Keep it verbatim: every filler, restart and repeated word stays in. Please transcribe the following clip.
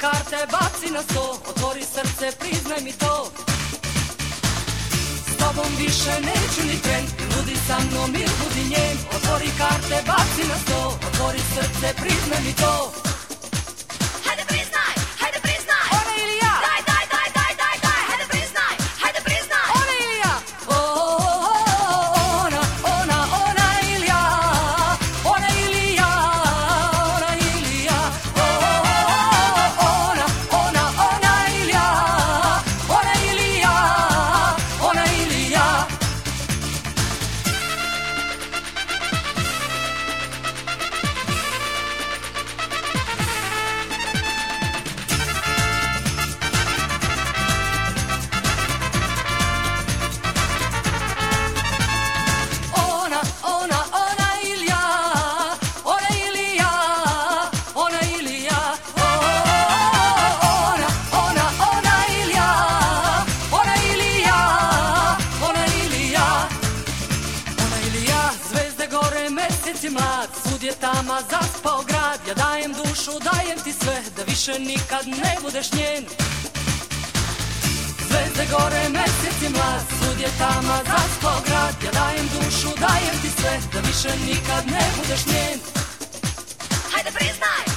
karte, baci na sto, otvori srce, priznaj mi to. S tobom više neću ni tren, budi sa mnom ili budi njen. Otvori karte, baci na sto, otvori srce, priznaj mi to. Hajde priznaj, hajde priznaj. Ona ili ja? Daj, daj, daj, daj, daj, daj, hajde priznaj, hajde priznaj. Ona ili ja? O, ona, ona, ona ili ja? Ona ili ja? Ona ili ja? O, ona, ona, ona ili ja? Ona ili ja? Ona ili ja? Ona, ona, ona ili ja? Ona ili ja? Ona ili ja? O, ona, ona, ona ili ja? Ona ili ja? Ona ili ja? Ona ili ja? Zvezde gore, mesec je mlad, svud je tama, zaspao grad. Ja dajem dušu, dajem ti sve, da više nikad ne budeš njen. Zvezde gore, mesec je mlad, svud je tama, zaspao grad. Ja dajem dušu, dajem ti sve, da više nikad ne budeš njen. Hajde priznaj,